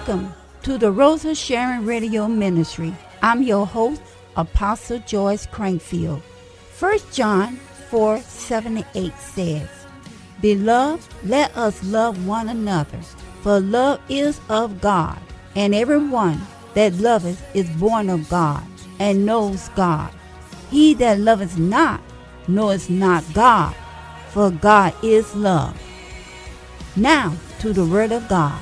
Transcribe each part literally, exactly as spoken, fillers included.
Welcome to the Rosa Sharon Radio Ministry. I'm your host, Apostle Joyce Crankfield. First John four, seven and eight says, Beloved, let us love one another, for love is of God, and everyone that loveth is born of God, and knows God. He that loveth not knoweth not God, for God is love. Now to the Word of God.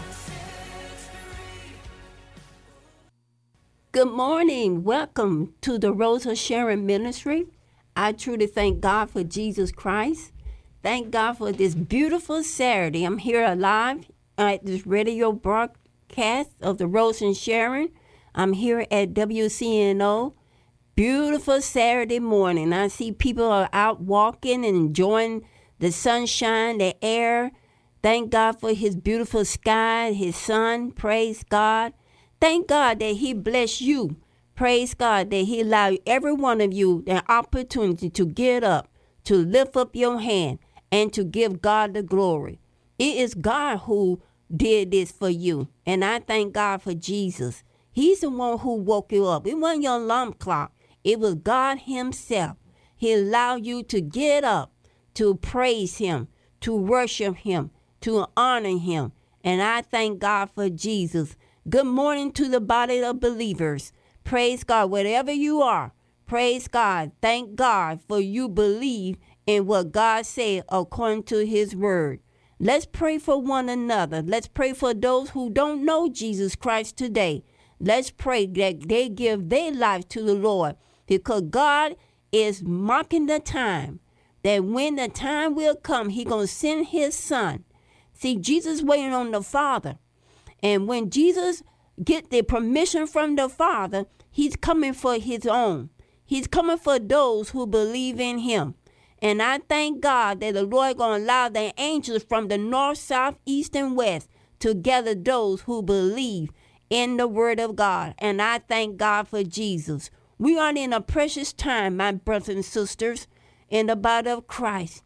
Good morning. Welcome to the Rosa Sharon Ministry. I truly thank God for Jesus Christ. Thank God for this beautiful Saturday. I'm here live at this radio broadcast of the Rosa Sharon. I'm here at W C N O. Beautiful Saturday morning. I see people are out walking and enjoying the sunshine, the air. Thank God for his beautiful sky, his sun. Praise God. Thank God that he bless you. Praise God that he allowed every one of you the opportunity to get up, to lift up your hand, and to give God the glory. It is God who did this for you. And I thank God for Jesus. He's the one who woke you up. It wasn't your alarm clock. It was God himself. He allowed you to get up, to praise him, to worship him, to honor him. And I thank God for Jesus. Good morning to the body of believers. Praise God. Wherever you are, praise God. Thank God for you believe in what God said according to his word. Let's pray for one another. Let's pray for those who don't know Jesus Christ today. Let's pray that they give their life to the Lord, because God is marking the time that when the time will come, he going to send his son. See, Jesus waiting on the Father. And when Jesus get the permission from the Father, he's coming for his own. He's coming for those who believe in him. And I thank God that the Lord going to allow the angels from the north, south, east, and west to gather those who believe in the word of God. And I thank God for Jesus. We are in a precious time, my brothers and sisters, in the body of Christ.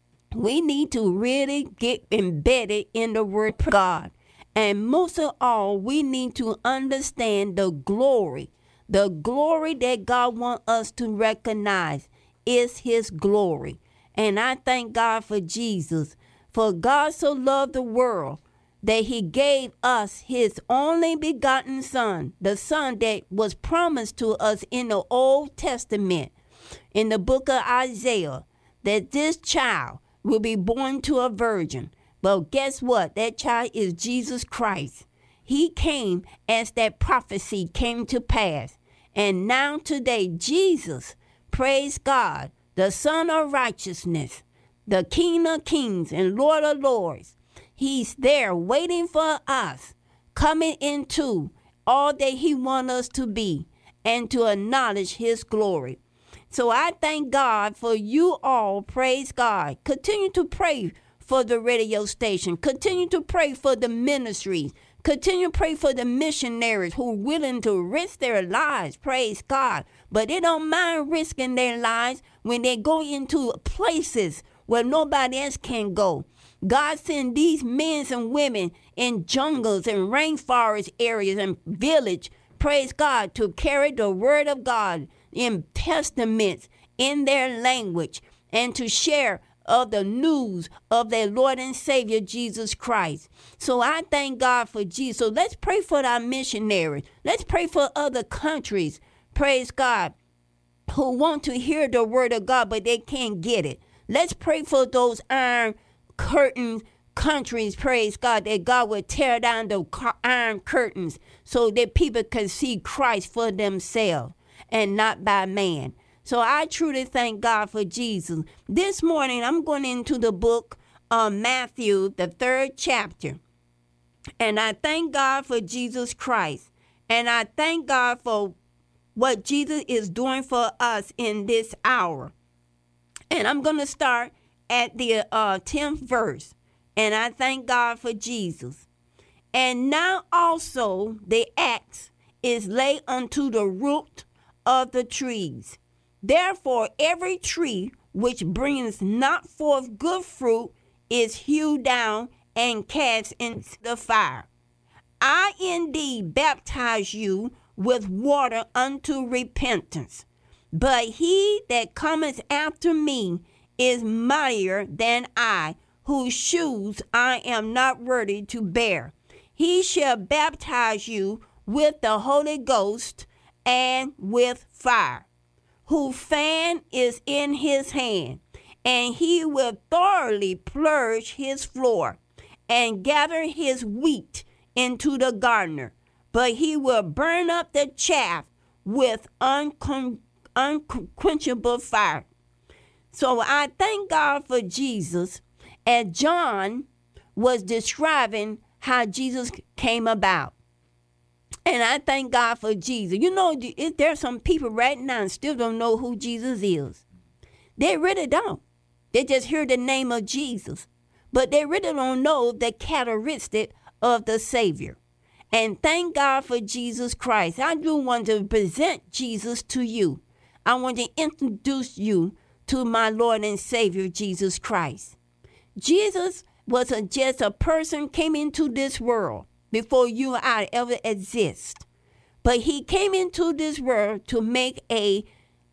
We need to really get embedded in the word of God. And most of all, we need to understand the glory. The glory that God wants us to recognize is his glory. And I thank God for Jesus. For God so loved the world that he gave us his only begotten son, the son that was promised to us in the Old Testament, in the book of Isaiah, that this child will be born to a virgin. But guess what? That child is Jesus Christ. He came as that prophecy came to pass. And now today, Jesus, praise God, the Son of Righteousness, the King of Kings and Lord of Lords, he's there waiting for us, coming into all that he wants us to be and to acknowledge his glory. So I thank God for you all. Praise God. Continue to pray for the radio station. Continue to pray for the ministries. Continue to pray for the missionaries who are willing to risk their lives. Praise God. But they don't mind risking their lives when they go into places where nobody else can go. God sent these men and women in jungles and rainforest areas and village, praise God, to carry the word of God in testaments in their language and to share of the news of their Lord and Savior Jesus Christ. So I thank God for Jesus. So let's pray for our missionaries. Let's pray for other countries, praise God, who want to hear the word of God, but they can't get it. Let's pray for those iron curtain countries, praise God, that God will tear down the iron curtains so that people can see Christ for themselves and not by man. So I truly thank God for Jesus. This morning, I'm going into the book of Matthew, the third chapter. And I thank God for Jesus Christ. And I thank God for what Jesus is doing for us in this hour. And I'm going to start at the uh, tenth verse. And I thank God for Jesus. And now also the axe is laid unto the root of the trees. Therefore, every tree which brings not forth good fruit is hewed down and cast into the fire. I indeed baptize you with water unto repentance. But he that cometh after me is mightier than I, whose shoes I am not worthy to bear. He shall baptize you with the Holy Ghost and with fire, whose fan is in his hand, and he will thoroughly purge his floor and gather his wheat into the garner, but he will burn up the chaff with unquench- unquenchable fire. So I thank God for Jesus, as John was describing how Jesus came about. And I thank God for Jesus. You know, there's some people right now still don't know who Jesus is. They really don't. They just hear the name of Jesus, but they really don't know the characteristic of the Savior. And thank God for Jesus Christ. I do want to present Jesus to you. I want to introduce you to my Lord and Savior, Jesus Christ. Jesus was a, just a person came into this world before you and I ever exist. But he came into this world to make a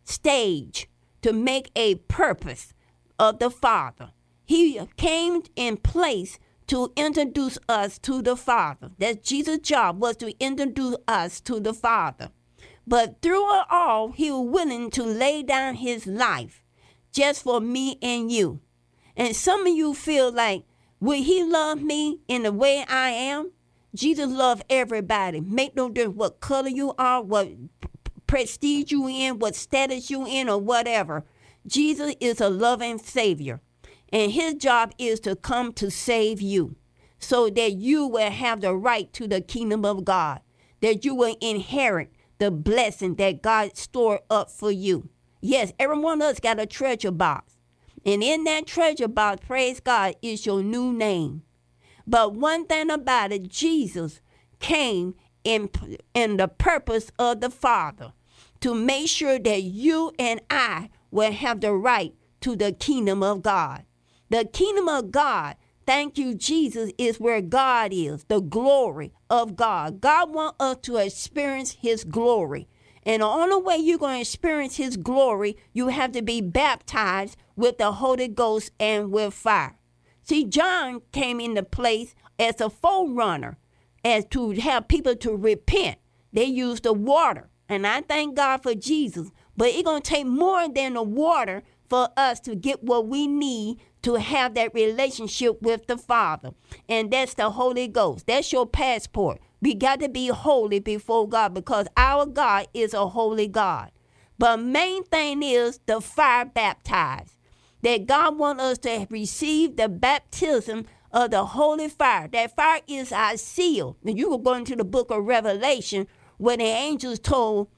stage, to make a purpose of the Father. He came in place to introduce us to the Father. That Jesus' job was to introduce us to the Father. But through it all, he was willing to lay down his life just for me and you. And some of you feel like, will he love me in the way I am? Jesus loved everybody. Make no difference what color you are, what prestige you in, what status you in, or whatever. Jesus is a loving Savior. And his job is to come to save you so that you will have the right to the kingdom of God, that you will inherit the blessing that God stored up for you. Yes, every one of us got a treasure box. And in that treasure box, praise God, is your new name. But one thing about it, Jesus came in, in the purpose of the Father to make sure that you and I will have the right to the kingdom of God. The kingdom of God, thank you, Jesus, is where God is, the glory of God. God wants us to experience his glory. And the only way you're going to experience his glory, you have to be baptized with the Holy Ghost and with fire. See, John came into place as a forerunner, as to have people to repent. They used the water. And I thank God for Jesus. But it's going to take more than the water for us to get what we need to have that relationship with the Father. And that's the Holy Ghost. That's your passport. We got to be holy before God because our God is a holy God. But main thing is the fire baptized. That God wants us to receive the baptism of the holy fire. That fire is our seal. And you will go into the book of Revelation where the angels told,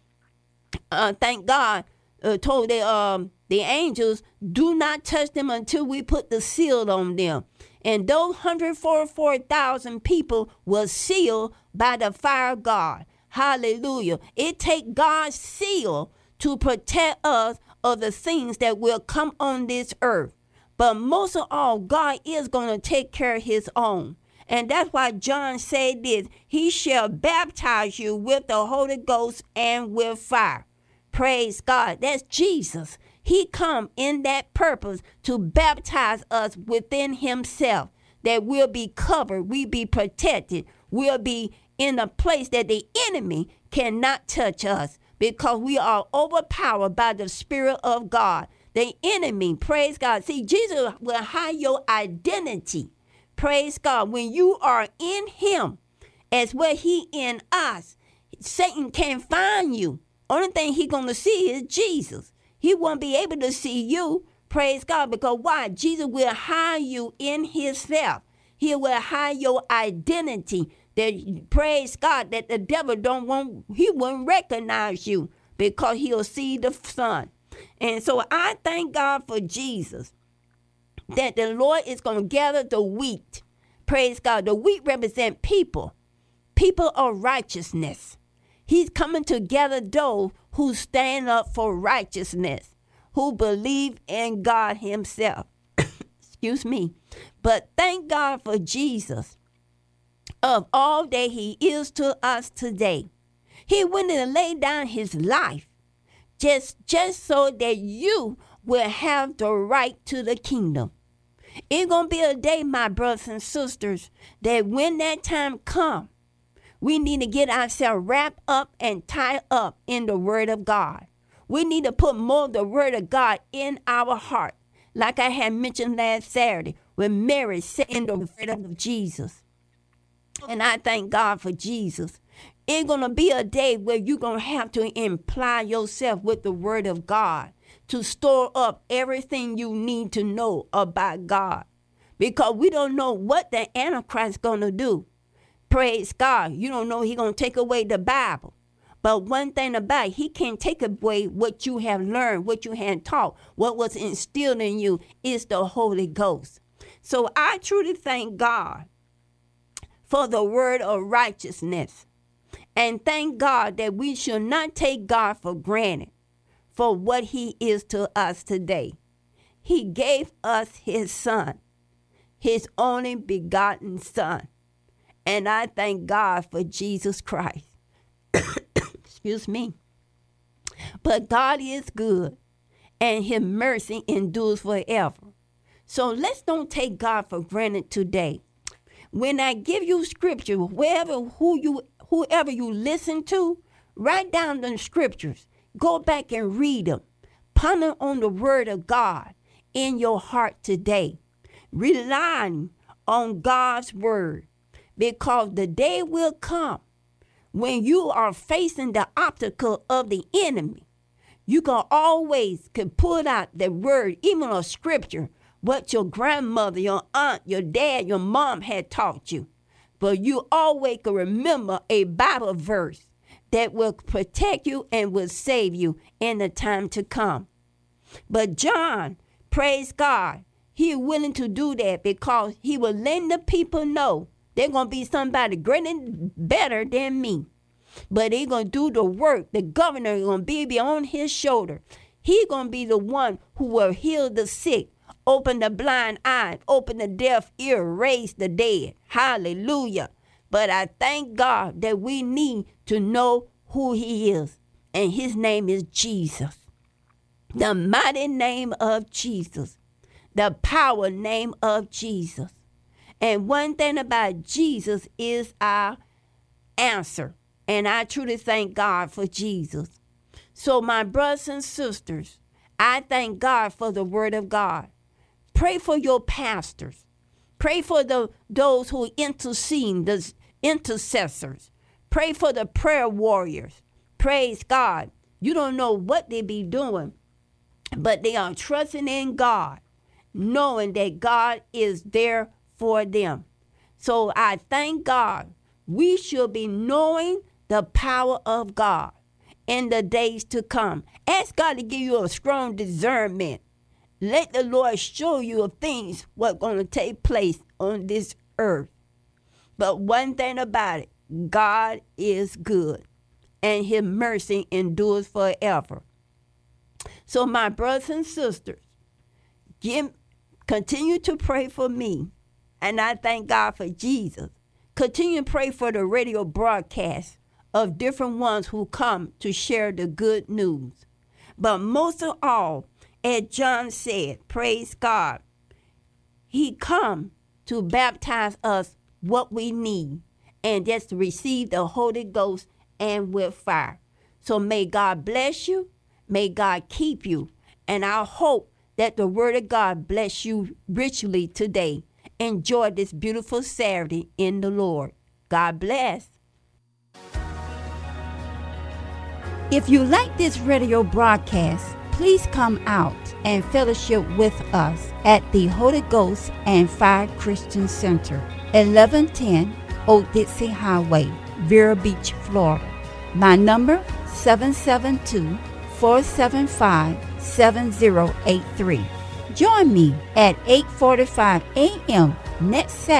uh, thank God, uh, told the, um, the angels, do not touch them until we put the seal on them. And those one hundred forty-four thousand people were sealed by the fire of God. Hallelujah. It takes God's seal to protect us of the things that will come on this earth. But most of all, God is going to take care of his own. And that's why John said this, he shall baptize you with the Holy Ghost and with fire. Praise God. That's Jesus. He come in that purpose to baptize us within himself, that we'll be covered, we'll be protected, we'll be in a place that the enemy cannot touch us because we are overpowered by the Spirit of God. The enemy, praise God. See, Jesus will hide your identity. Praise God. When you are in him, as well he in us, Satan can't find you. Only thing he going to see is Jesus. He won't be able to see you, praise God, because why? Jesus will hide you in himself. He will hide your identity. That praise God, that the devil don't want, he won't recognize you because he'll see the Son. And so I thank God for Jesus, that the Lord is going to gather the wheat. Praise God. The wheat represent people, people of righteousness. He's coming to gather those who stand up for righteousness, who believe in God himself. Excuse me. But thank God for Jesus. of all that he is to us today. He went and laid down his life just, just so that you will have the right to the kingdom. It's going to be a day, my brothers and sisters, that when that time comes, we need to get ourselves wrapped up and tied up in the word of God. We need to put more of the word of God in our heart. Like I had mentioned last Saturday, when Mary sat in the word of Jesus. And I thank God for Jesus. It's going to be a day where you're going to have to imply yourself with the word of God to store up everything you need to know about God. Because we don't know what the Antichrist is going to do. Praise God. You don't know he's going to take away the Bible. But one thing about it, he can't take away what you have learned, what you had taught, what was instilled in you is the Holy Ghost. So I truly thank God for the word of righteousness. And thank God that we should not take God for granted for what he is to us today. He gave us his son, his only begotten son. And I thank God for Jesus Christ. Excuse me. But God is good, and his mercy endures forever. So let's don't take God for granted today. When I give you scripture, wherever who you whoever you listen to, write down the scriptures. Go back and read them. Ponder on the word of God in your heart today. Relying on God's word. Because the day will come when you are facing the obstacle of the enemy. You can always can pull out the word, even a scripture, what your grandmother, your aunt, your dad, your mom had taught you. But you always can remember a Bible verse that will protect you and will save you in the time to come. But John, praise God, he is willing to do that because he will let the people know they're going to be somebody greater and better than me. But they're going to do the work. The governor is going to be on his shoulder. He's going to be the one who will heal the sick, open the blind eye, open the deaf ear, raise the dead. Hallelujah. But I thank God that we need to know who he is. And his name is Jesus. The mighty name of Jesus. The power name of Jesus. And one thing about Jesus is our answer. And I truly thank God for Jesus. So my brothers and sisters, I thank God for the word of God. Pray for your pastors. Pray for the those who intercede, the intercessors. Pray for the prayer warriors. Praise God. You don't know what they be doing, but they are trusting in God, knowing that God is there for them. So I thank God. We should be knowing the power of God in the days to come. Ask God to give you a strong discernment. Let the Lord show you of things what's going to take place on this earth. But one thing about it, God is good, and his mercy endures forever. So my brothers and sisters, give, continue to pray for me. And I thank God for Jesus. Continue to pray for the radio broadcast of different ones who come to share the good news. But most of all, as John said, praise God, he come to baptize us what we need and just to receive the Holy Ghost and with fire. So may God bless you. May God keep you. And I hope that the word of God bless you richly today. Enjoy this beautiful Saturday in the Lord. God bless. If you like this radio broadcast, please come out and fellowship with us at the Holy Ghost and Fire Christian Center, eleven ten Old Dixie Highway, Vero Beach, Florida. My number, seven seven two, four seven five, seven zero eight three. Join me at eight forty-five a.m. next Saturday